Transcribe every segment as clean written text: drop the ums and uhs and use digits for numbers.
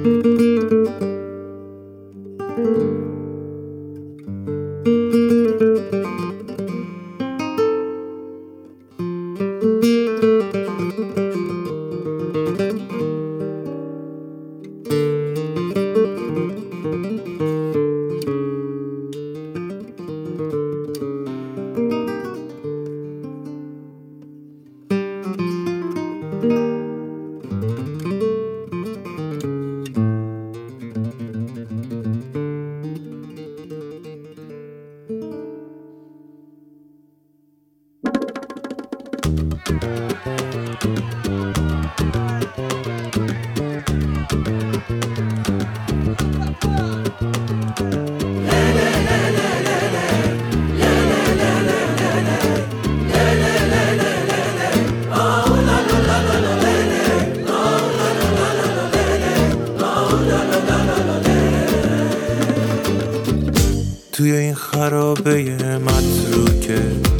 توی این خرابه متروکه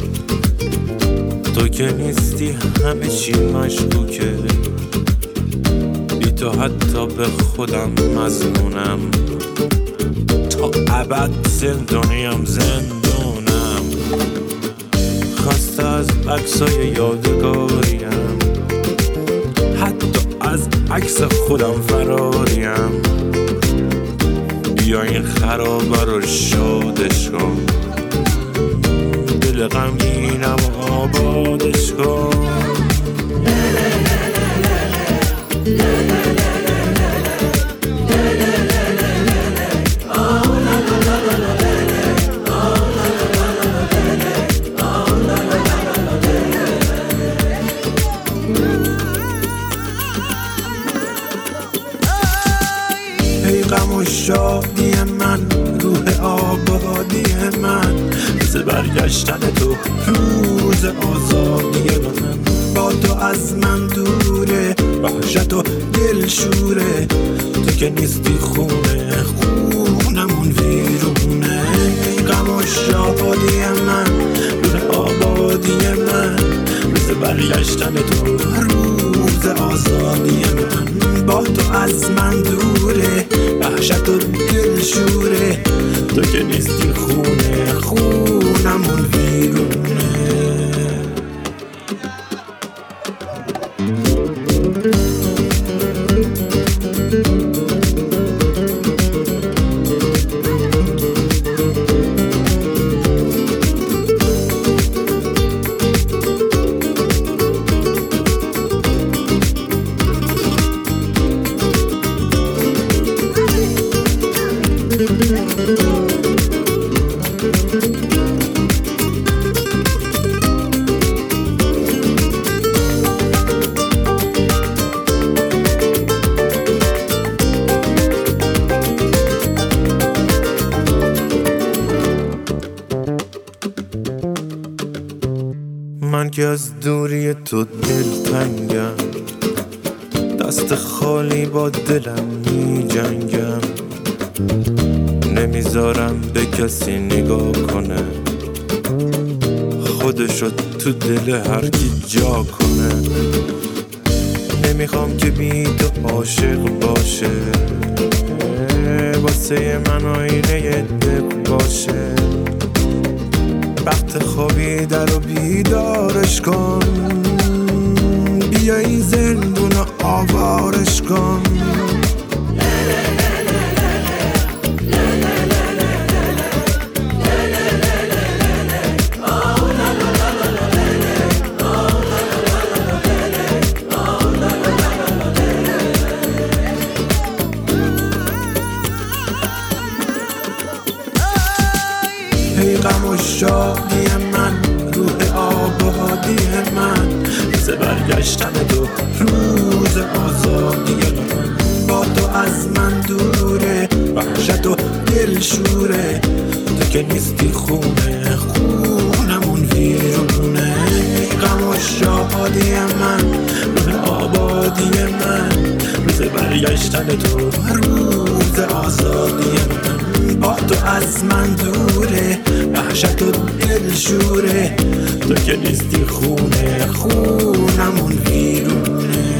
تو که نیستی همه چی مشکوکه، بی تو حتی به خودم مظنونم، تا ابد زندونیم زندونم، خسته از عکسای یادگاریم، حتی از عکس خودم فراریم. بیا این خرابه رو شادش کن، دل غمگینم آبادش کن. غم و شادی من، روح آبادی من، روز برگشتن تو، روز آزادی من. با تو از من دوره، وحشت و دلشوره، تو که نیستی خونه، خونمون ویرونه. غم و شادی من، روح آبادی من، روز برگشتن تو، روز آزادی من. با تو از من دوره، وحشت و دلشوره، تو که نیستی خونه، خونمون ویرونه. من که از دوری تو دلتنگم، دست خالی با دلم می جنگم، نمیذارم به کسی نگاه کنه، خودشو تو دل هر کی جا کنه. نمیخوام که بی تو عاشق باشه، واسه من آینه دق باشه. وقت خوابیدن رو بیدارش کن، بیا این زندون رو آوارش کن. ای غم و شادی من، روح آبادی من، روز برگشتن تو، روز آزادی من. با تو از من دوره، وحشت و دلشوره، تو که نیستی خونه، خونمون ویرونه. ای غم و شادی من، روح آبادی من، روز برگشتن تو، روز آزادی من. با تو از من دوره، وحشت و دلشوره، تو که نیستی خونه، خونمون ویرونه.